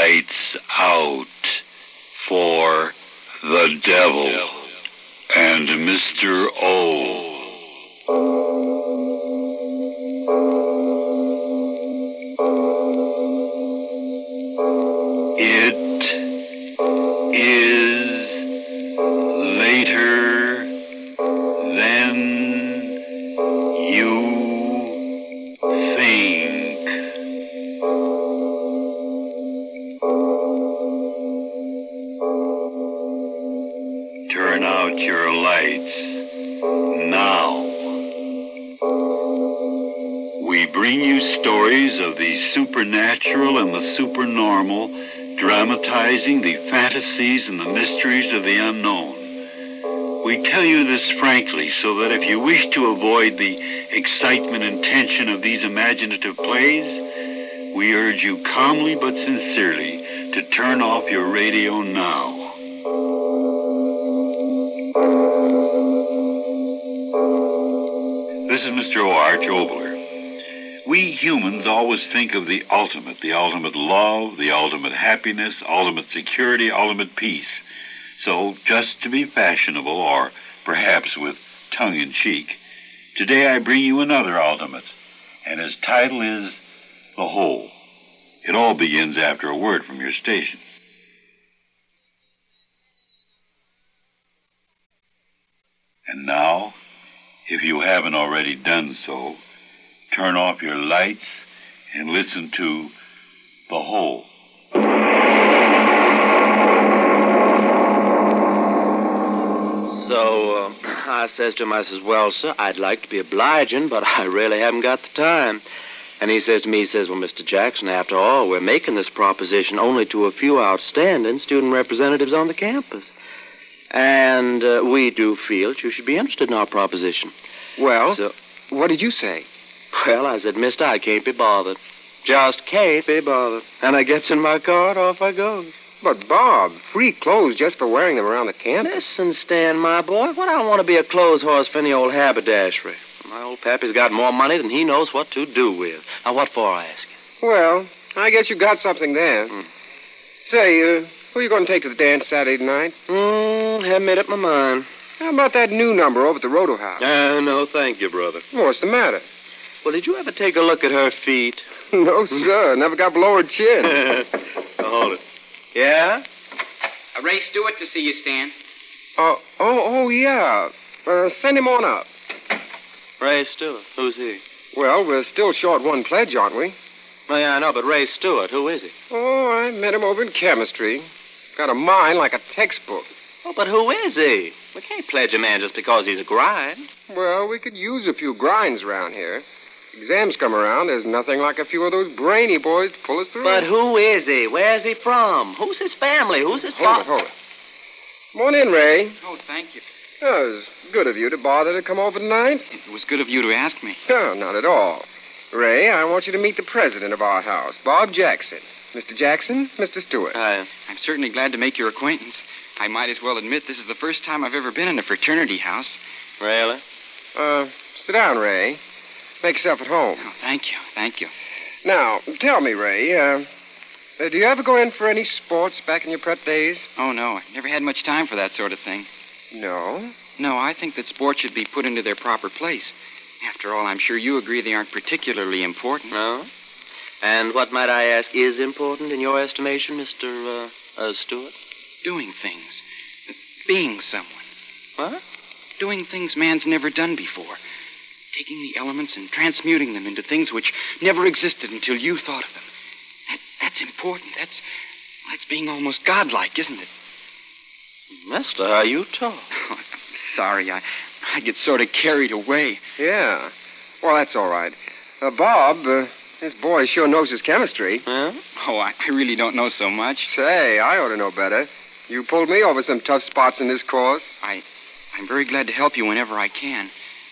Lights out for the devil and Mr. O. It is later than you think. Turn out your lights now. We bring you stories of the supernatural and the supernormal, dramatizing the fantasies and the mysteries of the unknown. We tell you this frankly so that if you wish to avoid the excitement and tension of these imaginative plays, we urge you calmly but sincerely to turn off your radio now. This is Mr. O. Arch Obler. We humans always think of the ultimate love, the ultimate happiness, ultimate security, ultimate peace. So, just to be fashionable, or perhaps with tongue-in-cheek, today I bring you another ultimate, and his title is The Whole. It all begins after a word from your station. And now, if you haven't already done so, turn off your lights and listen to The Whole. So, I says to him, I says, well, sir, I'd like to be obliging, but I really haven't got the time. And he says to me, he says, well, Mr. Jackson, after all, we're making this proposition only to a few outstanding student representatives on the campus. And we do feel that you should be interested in our proposition. Well, so, what did you say? Well, I said, mister, I can't be bothered. Just can't be bothered. And I gets in my car and off I goes. But, Bob, free clothes just for wearing them around the campus? Listen, Stan, my boy, what I don't want to be a clothes horse for any old haberdashery. My old pappy's got more money than he knows what to do with. Now, what for, I ask you? Well, I guess you got something there. Say, who are you going to take to the dance Saturday night? Haven't made up my mind. How about that new number over at the Roto House? No, thank you, brother. What's the matter? Well, did you ever take a look at her feet? No, sir. Never got below her chin. Hold it. Yeah? Ray Stewart to see you, Stan. Yeah. Send him on up. Ray Stewart. Who's he? Well, we're still short one pledge, aren't we? Oh, yeah, I know, but Ray Stewart, who is he? Oh, I met him over in chemistry. Got a mind like a textbook. Oh, but who is he? We can't pledge a man just because he's a grind. Well, we could use a few grinds around here. Exams come around, there's nothing like a few of those brainy boys to pull us through. But who is he? Where's he from? Who's his family? Who's his father? Hold it. Come on in, Ray. Oh, thank you. Oh, it was good of you to bother to come over tonight. It was good of you to ask me. No, not at all. Ray, I want you to meet the president of our house, Bob Jackson. Mr. Jackson, Mr. Stewart. Hi. I'm certainly glad to make your acquaintance. I might as well admit this is the first time I've ever been in a fraternity house. Really? Sit down, Ray. Make yourself at home. Oh, thank you. Now, tell me, Ray, do you ever go in for any sports back in your prep days? Oh, no. I never had much time for that sort of thing. No? No, I think that sports should be put into their proper place. After all, I'm sure you agree they aren't particularly important. No? And what, might I ask, is important in your estimation, Mr. Stewart? Doing things. Being someone. What? Doing things man's never done before. Taking the elements and transmuting them into things which never existed until you thought of them. That's important. That's being almost godlike, isn't it? Mister, how you talk? Oh, I'm sorry. I get sort of carried away. Yeah. Well, that's all right. Bob, this boy sure knows his chemistry. Huh? Oh, I really don't know so much. Say, I ought to know better. You pulled me over some tough spots in this course. I'm very glad to help you whenever I can.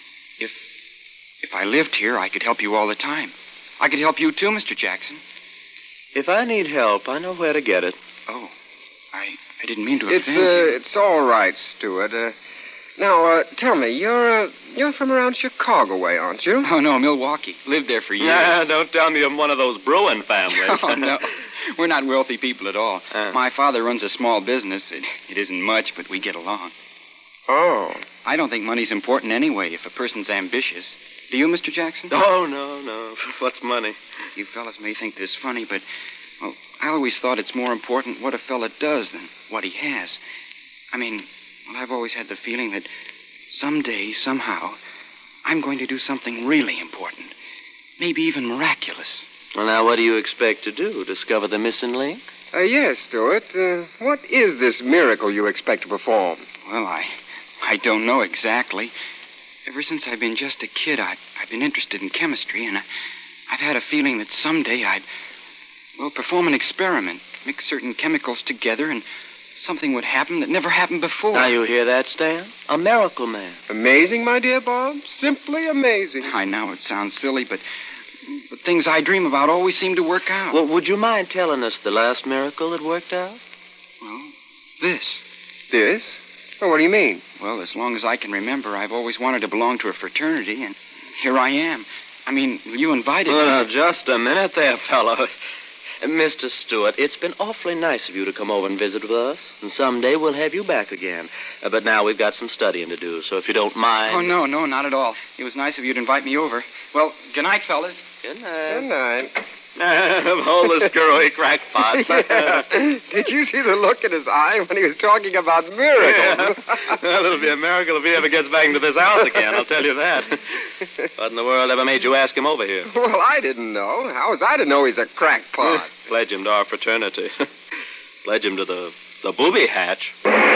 If I lived here, I could help you all the time. I could help you too, Mr. Jackson. If I need help, I know where to get it. Oh, I didn't mean to offend you. It's all right, Stewart. Now, tell me, you're from around Chicago way, aren't you? Oh, no, Milwaukee. Lived there for years. Nah, don't tell me I'm one of those Bruin families. Oh, no. We're not wealthy people at all. My father runs a small business. It isn't much, but we get along. Oh. I don't think money's important anyway if a person's ambitious. Do you, Mr. Jackson? Oh, no. What's money? You fellas may think this funny, but, well, I always thought it's more important what a fella does than what he has. I mean, well, I've always had the feeling that someday, somehow, I'm going to do something really important. Maybe even miraculous. Well, now, what do you expect to do? Discover the missing link? Yes, Stuart. What is this miracle you expect to perform? Well, I don't know exactly. Ever since I've been just a kid, I've been interested in chemistry, and I've had a feeling that someday I'd perform an experiment, mix certain chemicals together, and something would happen that never happened before. Now, you hear that, Stan? A miracle man. Amazing, my dear Bob. Simply amazing. I know it sounds silly, but things I dream about always seem to work out. Well, would you mind telling us the last miracle that worked out? Well, this. This? Oh, what do you mean? Well, as long as I can remember, I've always wanted to belong to a fraternity, and here I am. I mean, you invited me. Well, just a minute there, fellow. Mr. Stewart, it's been awfully nice of you to come over and visit with us, and someday we'll have you back again. But now we've got some studying to do, so if you don't mind... Oh, no, not at all. It was nice of you to invite me over. Well, good night, fellas. Good night. Good night. All the screwy crackpots. Did you see the look in his eye when he was talking about miracles? Yeah. Well, it'll be a miracle if he ever gets back into this house again, I'll tell you that. What in the world ever made you ask him over here? Well, I didn't know. How was I to know he's a crackpot? Pledge him to our fraternity. Pledge him to the booby hatch.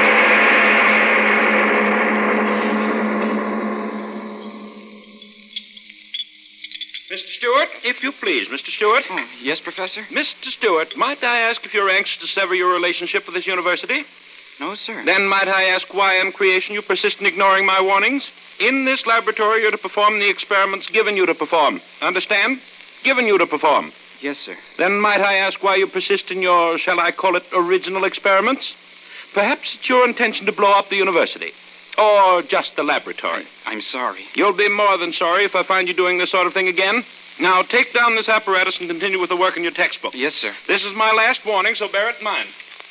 Mr. Stewart, if you please, Mr. Stewart. Oh, yes, Professor? Mr. Stewart, might I ask if you're anxious to sever your relationship with this university? No, sir. Then might I ask why in creation you persist in ignoring my warnings? In this laboratory, you're to perform the experiments given you to perform. Understand? Given you to perform. Yes, sir. Then might I ask why you persist in your, shall I call it, original experiments? Perhaps it's your intention to blow up the university. Or just the laboratory. I'm sorry. You'll be more than sorry if I find you doing this sort of thing again. Now, take down this apparatus and continue with the work in your textbook. Yes, sir. This is my last warning, so bear it in mind.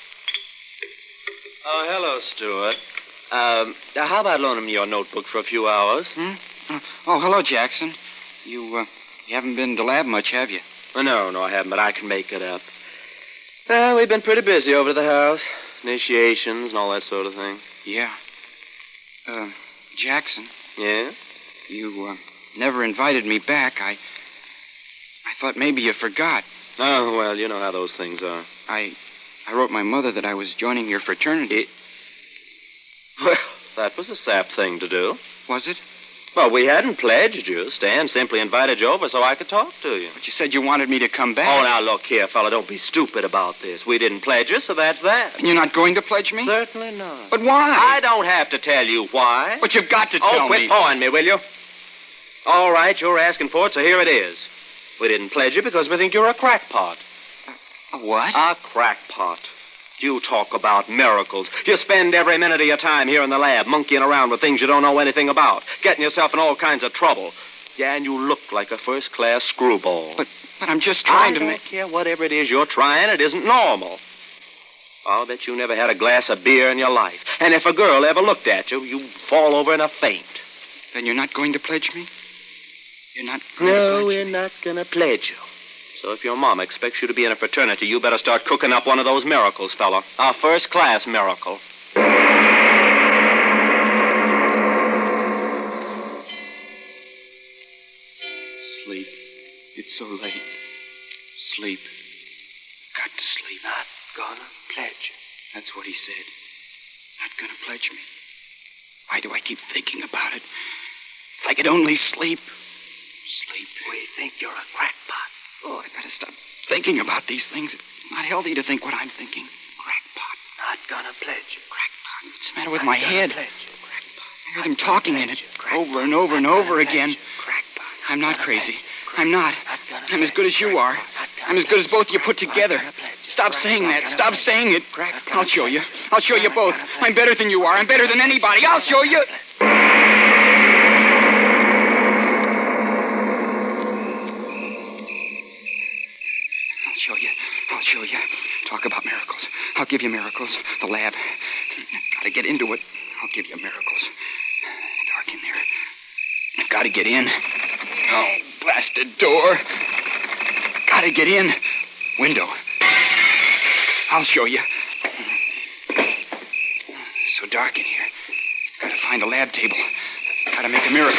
Oh, hello, Stuart. How about loaning me your notebook for a few hours? Oh, hello, Jackson. You haven't been to lab much, have you? No, I haven't, but I can make it up. We've been pretty busy over at the house. Initiations and all that sort of thing. Yeah. Jackson. Yeah? You, never invited me back. I thought maybe you forgot. Oh, well, you know how those things are. I wrote my mother that I was joining your fraternity. Well, that was a sap thing to do. Was it? Well, we hadn't pledged you. Stan simply invited you over so I could talk to you. But you said you wanted me to come back. Oh, now, look here, fella. Don't be stupid about this. We didn't pledge you, so that's that. And you're not going to pledge me? Certainly not. But why? I don't have to tell you why. But you've got to tell quit me. pawing me, will you? All right, you're asking for it, so here it is. We didn't pledge you because we think you're a crackpot. A what? A crackpot. You talk about miracles. You spend every minute of your time here in the lab monkeying around with things you don't know anything about, getting yourself in all kinds of trouble. Yeah, and you look like a first-class screwball. But I'm just trying to make... I don't care whatever it is you're trying. It isn't normal. I'll bet you never had a glass of beer in your life. And if a girl ever looked at you, you'd fall over in a faint. Then you're not going to pledge me? You're not going to No, pledge we're me? not going to pledge you. So if your mom expects you to be in a fraternity, you better start cooking up one of those miracles, fella. A first-class miracle. Sleep. It's so late. Sleep. Got to sleep. Not gonna pledge you. That's what he said. Not gonna pledge me. Why do I keep thinking about it? If I could only sleep. Sleep. We think you're a crackpot. Oh, I better stop thinking about these things. It's not healthy to think what I'm thinking. Crackpot. Not gonna pledge you. Crackpot. What's the matter with my head? I hear them talking in it over and over and over again. I'm not crazy. I'm not. I'm as good as you are. I'm as good as both of you put together. Stop saying that. Stop saying it. I'll show you. I'll show you both. I'm better than you are. I'm better than anybody. I'll show you. I'll I'll show you. Talk about miracles. I'll give you miracles. The lab. Gotta get into it. I'll give you miracles. Dark in there. I've got to get in. Oh, blasted door. Gotta get in. Window. I'll show you. So dark in here. Gotta find a lab table. Gotta make a miracle.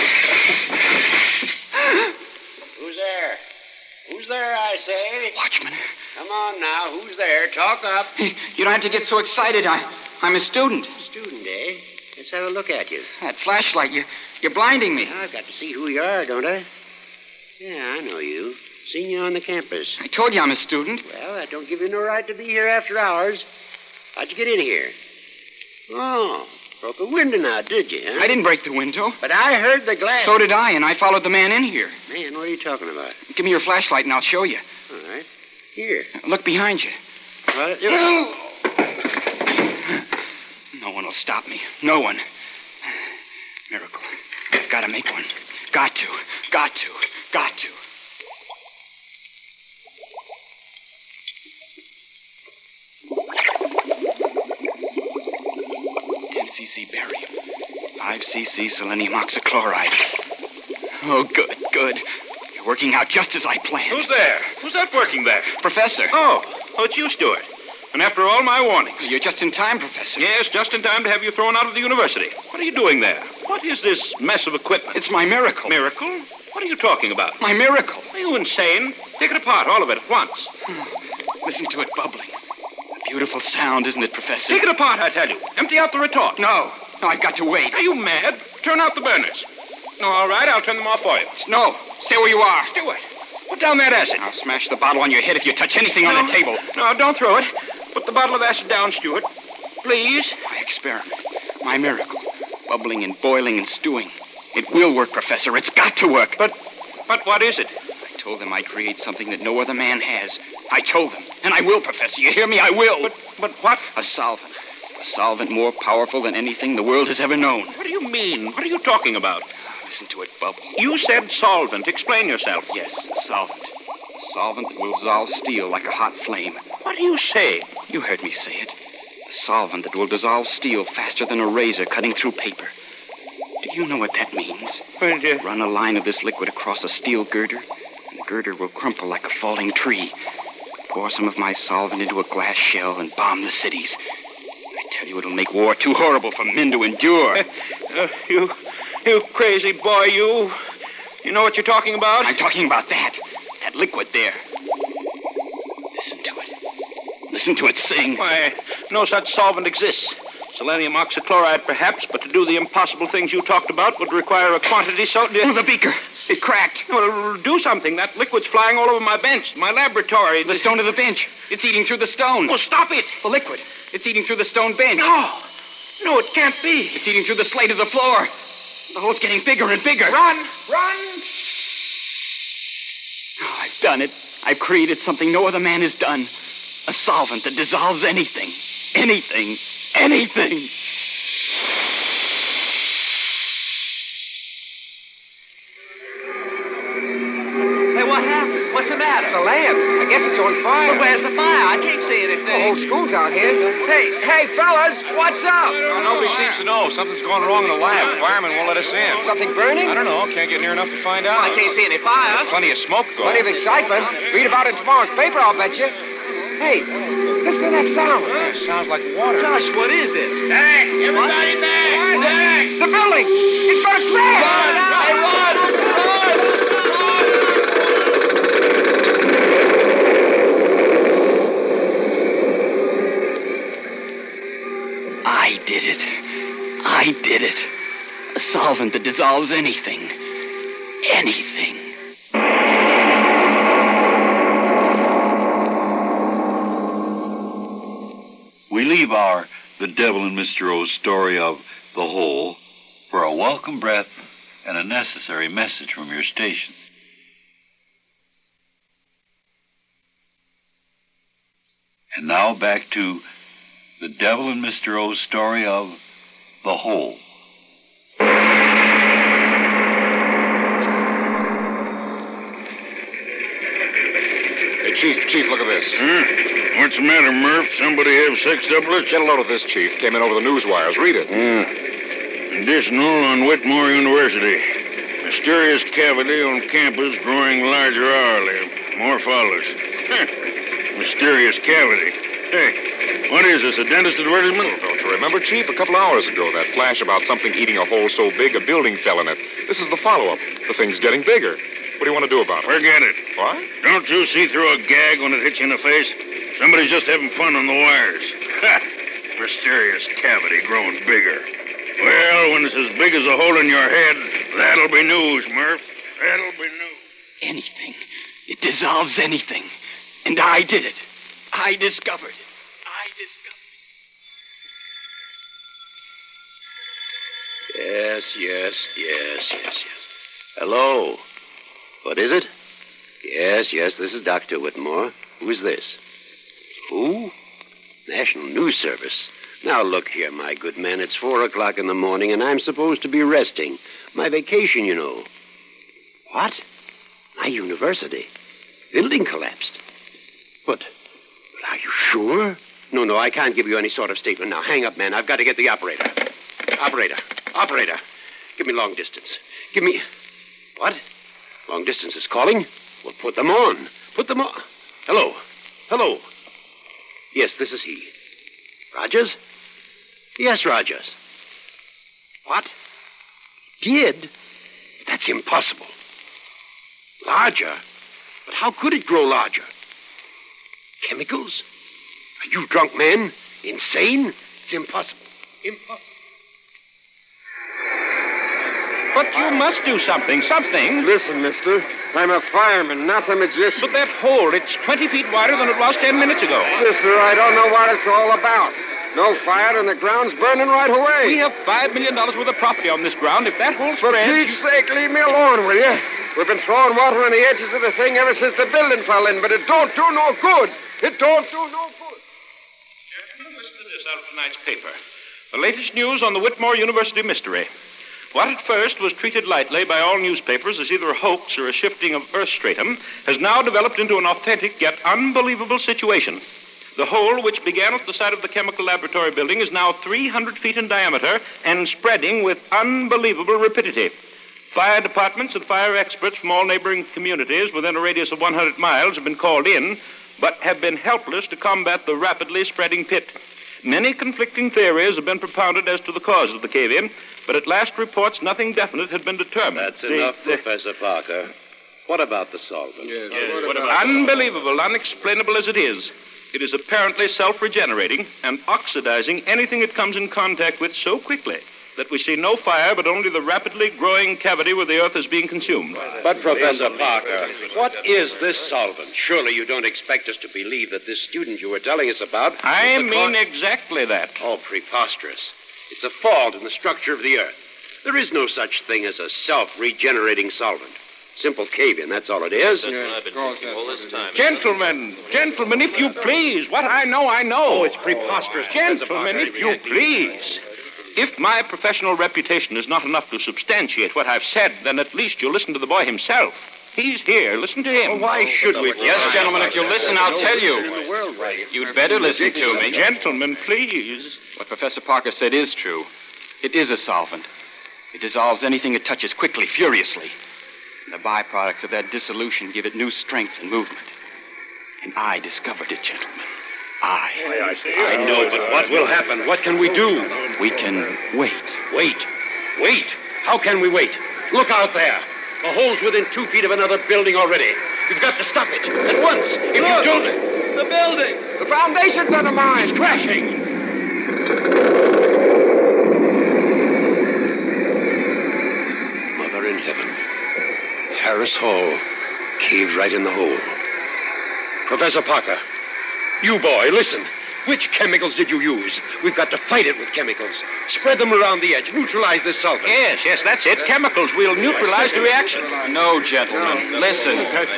Who's there? Who's there, I say? Watchman. Come on now. Who's there? Talk up. Hey, you don't have to get so excited. I'm a student. Student, eh? Let's have a look at you. That flashlight, you're blinding me. I've got to see who you are, don't I? Yeah, I know you. Seen you on the campus. I told you I'm a student. Well, that don't give you no right to be here after hours. How'd you get in here? Oh, broke a window now, did you, huh? I didn't break the window. But I heard the glass. So did I, and I followed the man in here. Man, what are you talking about? Give me your flashlight and I'll show you. All right. Here. Look behind you. What? No one will stop me. No one. Miracle. Gotta make one. Got to. Got to. 10cc barium. 5cc selenium oxychloride. Oh, good. You're working out just as I planned. Who's there? Who's that working there? Professor. Oh, it's you, Stuart. And after all my warnings. You're just in time, Professor. Yes, just in time to have you thrown out of the university. What are you doing there? What is this mess of equipment? It's my miracle. Miracle? What are you talking about? My miracle. Are you insane? Take it apart, all of it, at once. Listen to it bubbling. A beautiful sound, isn't it, Professor? Take it apart, I tell you. Empty out the retort. No, I've got to wait. Are you mad? Turn out the burners. No, all right, I'll turn them off for you. No, stay where you are. Stuart, put down that acid. I'll smash the bottle on your head if you touch anything on the table. No, don't throw it. Put the bottle of acid down, Stuart. Please. My experiment. My miracle. Bubbling and boiling and stewing. It will work, Professor. It's got to work. But what is it? I told them I'd create something that no other man has. I told them. And I will, Professor. You hear me? I will. But what? A solvent. A solvent more powerful than anything the world has ever known. What do you mean? What are you talking about? Listen to it bubble. You said solvent. Explain yourself. Yes, a solvent. A solvent that will dissolve steel like a hot flame. What do you say? You heard me say it. A solvent that will dissolve steel faster than a razor cutting through paper. Do you know what that means? Run a line of this liquid across a steel girder, and the girder will crumple like a falling tree. Pour some of my solvent into a glass shell and bomb the cities. I tell you, it'll make war too horrible for men to endure. You crazy boy, you. You know what you're talking about? I'm talking about that. That liquid there. Listen to it. Listen to it sing. Why, no such solvent exists. Selenium oxychloride, perhaps, but to do the impossible things you talked about would require a quantity so... Oh, the beaker. It cracked. Well, do something. That liquid's flying all over my bench, my laboratory. The stone of the bench. It's eating through the stone. Well, stop it. The liquid. It's eating through the stone bench. No, it can't be. It's eating through the slate of the floor. The hole's getting bigger and bigger. Run! Oh, I've done it. I've created something no other man has done. A solvent that dissolves anything. Anything. Hey, what happened? What's the matter? The lamp. I guess it's on fire. But where's the fire? I can't see anything. The whole school's out here. Hey, fellas, what's up? Well, nobody seems to know. Something's gone wrong in the lab. Firemen won't let us in. Something burning? I don't know. Can't get near enough to find out. I can't see any fire. Plenty of smoke, though. Plenty of excitement. Read about it in tomorrow's paper, I'll bet you. Hey, listen to that sound. It sounds like water. Gosh, what is it? Hey, everybody back! The building! It's going to crash! Run! I did it. A solvent that dissolves anything. Anything. We leave our The Devil in Mr. O's story of The Hole for a welcome breath and a necessary message from your station. And now back to The Devil in Mr. O's story of The Hole. Chief, look at this. What's the matter, Murph? Somebody have sex doublets? Get a load of this, Chief. Came in over the news wires. Read it. Additional on Whitmore University. Mysterious cavity on campus growing larger hourly. More follows. Mysterious cavity. Hey, what is this, a dentist advertisement? Don't you remember, Chief? A couple hours ago, that flash about something eating a hole so big a building fell in it. This is the follow-up. The thing's getting bigger. What do you want to do about it? Forget it. What? Don't you see through a gag when it hits you in the face? Somebody's just having fun on the wires. Ha! Mysterious cavity growing bigger. Well, when it's as big as a hole in your head, that'll be news, Murph. That'll be news. Anything. It dissolves anything. And I did it. I discovered it. Yes. Hello. What is it? Yes, this is Dr. Whitmore. Who is this? Who? National News Service. Now, look here, my good man. It's 4 o'clock in the morning, and I'm supposed to be resting. My vacation, you know. What? My university. Building collapsed. But are you sure? No, I can't give you any sort of statement now. Hang up, man. I've got to get the operator. Operator. Give me long distance. Give me... What? Long distance is calling? Well, put them on. Hello. Yes, this is he. Rogers? Yes, Rogers. What? Did? That's impossible. Larger? But how could it grow larger? Chemicals? Are you drunk, man? Insane? It's impossible. But you must do something. Listen, mister. I'm a fireman, not a magician. But that hole, it's 20 feet wider than it was 10 minutes ago. Mister, I don't know what it's all about. No fire and the ground's burning right away. We have $5 million worth of property on this ground. If that hole For spreads... Pete's sake, leave me alone, will you? We've been throwing water on the edges of the thing ever since the building fell in, but it don't do no good. Gentlemen, listen to this out of tonight's paper. The latest news on the Whitmore University mystery. What at first was treated lightly by all newspapers as either a hoax or a shifting of earth stratum has now developed into an authentic yet unbelievable situation. The hole, which began at the site of the chemical laboratory building, is now 300 feet in diameter and spreading with unbelievable rapidity. Fire departments and fire experts from all neighboring communities within a radius of 100 miles have been called in, but have been helpless to combat the rapidly spreading pit. Many conflicting theories have been propounded as to the cause of the cave-in, but at last reports nothing definite had been determined. That's enough, Professor Parker. What about the solvent? Yes. Unbelievable, unexplainable as it is apparently self-regenerating and oxidizing anything it comes in contact with so quickly that we see no fire but only the rapidly growing cavity where the earth is being consumed. But, Professor Parker, what is this solvent? Surely you don't expect us to believe that this student you were telling us about... I mean exactly that. Oh, preposterous. It's a fault in the structure of the earth. There is no such thing as a self-regenerating solvent. Simple cave-in, that's all it is. Gentlemen, if you please. What I know, I know. Oh, it's preposterous. Gentlemen, if you please. If my professional reputation is not enough to substantiate what I've said, then at least you'll listen to the boy himself. He's here. Listen to him. Well, why should we? Yes, gentlemen, if you'll listen, I'll tell you. You'd better listen to me. Gentlemen, please. What Professor Parker said is true. It is a solvent. It dissolves anything it touches quickly, furiously. And the byproducts of that dissolution give it new strength and movement. And I discovered it, gentlemen. I know, but what will happen? What can we do? We can wait. Wait? How can we wait? Look out there. The hole's within 2 feet of another building already. We've got to stop it at once. If you don't... The building! The foundation's undermined! It's crashing! Mother in heaven. Harris Hall caved right in the hole. Professor Parker, you boy, listen. Which chemicals did you use? We've got to fight it with chemicals. Spread them around the edge. Neutralize this solvent. Yes, that's it. Chemicals. We'll neutralize the reaction. No, gentlemen. Listen.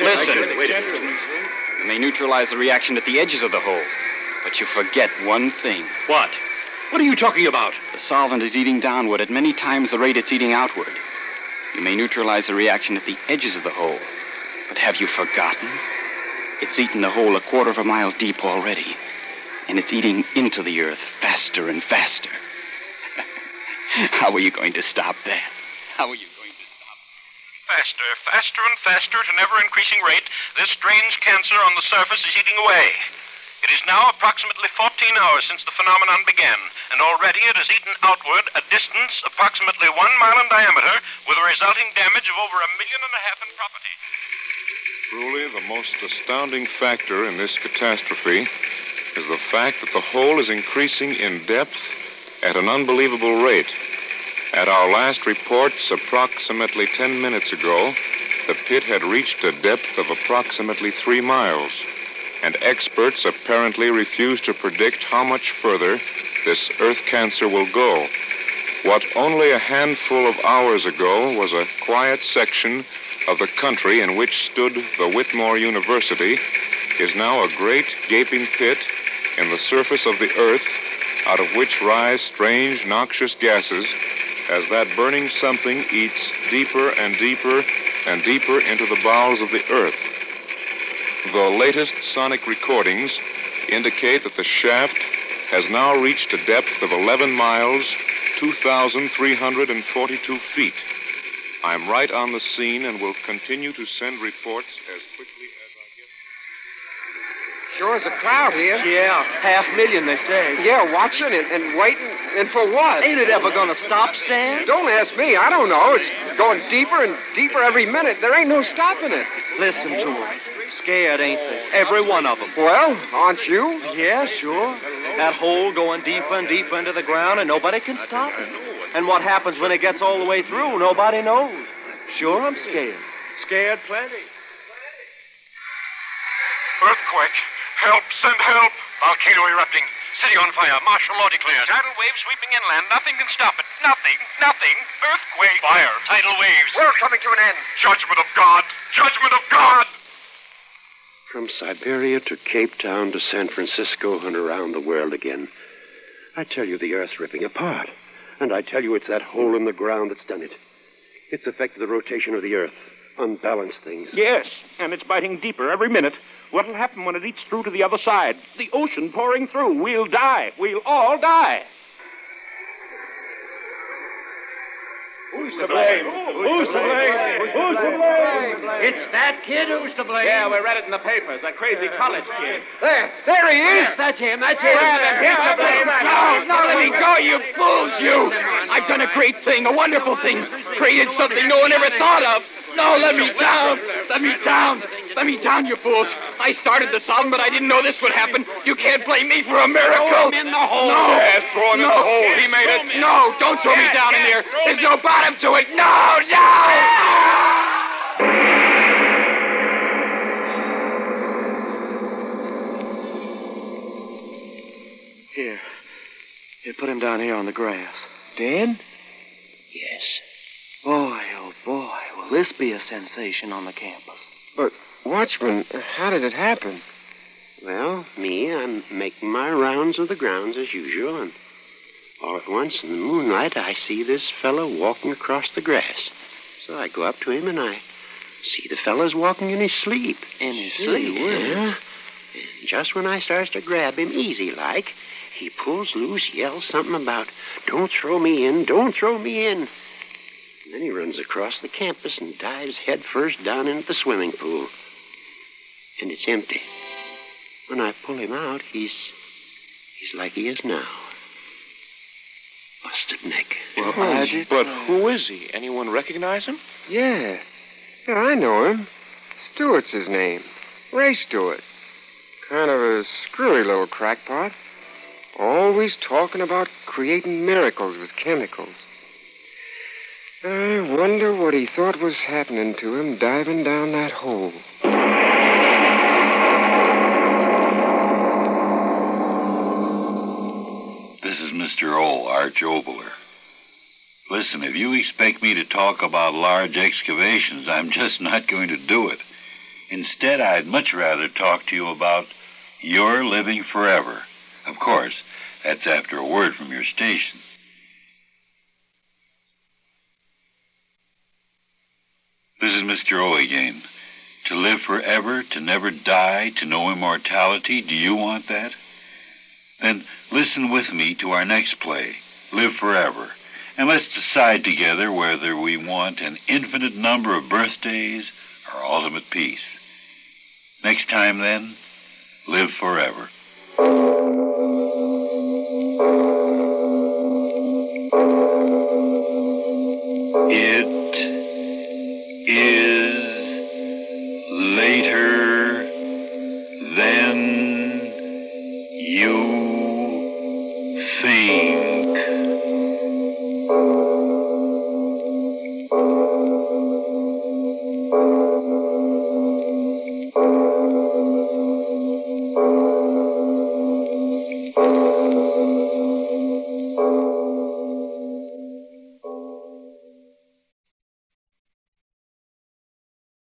You may neutralize the reaction at the edges of the hole, but you forget one thing. What? What are you talking about? The solvent is eating downward at many times the rate it's eating outward. You may neutralize the reaction at the edges of the hole, but have you forgotten? It's eaten the hole 1/4 of a mile deep already. And it's eating into the earth faster and faster. How are you going to stop that? How are you going to stop Faster, faster, and faster at an ever-increasing rate, this strange cancer on the surface is eating away. It is now approximately 14 hours since the phenomenon began, and already it has eaten outward a distance approximately 1 mile in diameter, with a resulting damage of over 1.5 million in property. Truly, the most astounding factor in this catastrophe is the fact that the hole is increasing in depth at an unbelievable rate. At our last reports, approximately 10 minutes ago, the pit had reached a depth of approximately 3 miles, and experts apparently refuse to predict how much further this earth cancer will go. What only a handful of hours ago was a quiet section of the country in which stood the Whitmore University is now a great gaping pit in the surface of the earth, out of which rise strange noxious gases as that burning something eats deeper and deeper and deeper into the bowels of the earth. The latest sonic recordings indicate that the shaft has now reached a depth of 11 miles, 2,342 feet. I'm right on the scene and will continue to send reports as quickly as I get. Sure is a crowd here. Yeah, 500,000, they say. Yeah, watching and waiting. And for what? Ain't it ever gonna stop, Stan? Don't ask me. I don't know. It's going deeper and deeper every minute. There ain't no stopping it. Listen to them. Scared, ain't they? Every one of them. Well, aren't you? Yeah, sure. That hole going deeper and deeper into the ground, and nobody can stop it. And what happens when it gets all the way through, nobody knows. Sure, I'm scared. Scared plenty. Earthquake. Help, send help. Volcano erupting. City on fire. Martial law declared. Tidal wave sweeping inland. Nothing can stop it. Nothing. Nothing. Earthquake. Fire. Tidal waves. We're coming to an end. Judgment of God. Judgment of God. From Siberia to Cape Town to San Francisco and around the world again. I tell you, the earth's ripping apart. And I tell you, it's that hole in the ground that's done it. It's affected the rotation of the earth, unbalanced things. Yes, and it's biting deeper every minute. What'll happen when it eats through to the other side? The ocean pouring through. We'll die. We'll all die. Who's to blame? Who's to blame? Who's to blame? It's that kid who's to blame. Yeah, we read it in the papers. That crazy college kid. There he is. Yes, that's him. That's him. Grab him. He's to blame. No, let me go, you fools, you! I've done a great thing, a wonderful thing. Created something no one ever thought of. No, let me down. Let me down. Let me down, you fools. I started the song, but I didn't know this would happen. You can't blame me for a miracle. Throw him in the hole. No. Yes, throw him in the hole. He made it. No, don't throw me down in there. There's no bottom to it. No, no! Here, put him down here on the grass. Dan? Yes. Boy, oh boy, will this be a sensation on the campus. But, Watchman, how did it happen? Well, I'm making my rounds of the grounds as usual, and all at once in the moonlight I see this fellow walking across the grass. So I go up to him and I see the fellow's walking in his sleep. In his sleep? Yeah. And just when I starts to grab him easy-like, he pulls loose, yells something about, "Don't throw me in, don't throw me in." And then he runs across the campus and dives head first down into the swimming pool. And it's empty. When I pull him out, he's like he is now. Busted neck. Well, But who is he? Anyone recognize him? Yeah. Yeah, I know him. Stewart's his name. Ray Stewart. Kind of a screwy little crackpot. Always talking about creating miracles with chemicals. I wonder what he thought was happening to him diving down that hole. This is Mr. O, Arch Obler. Listen, if you expect me to talk about large excavations, I'm just not going to do it. Instead, I'd much rather talk to you about your living forever. Of course, that's after a word from your station. This is Mr. O again. To live forever, to never die, to know immortality? Do you want that? Then listen with me to our next play, Live Forever, and let's decide together whether we want an infinite number of birthdays or ultimate peace. Next time, then, live forever.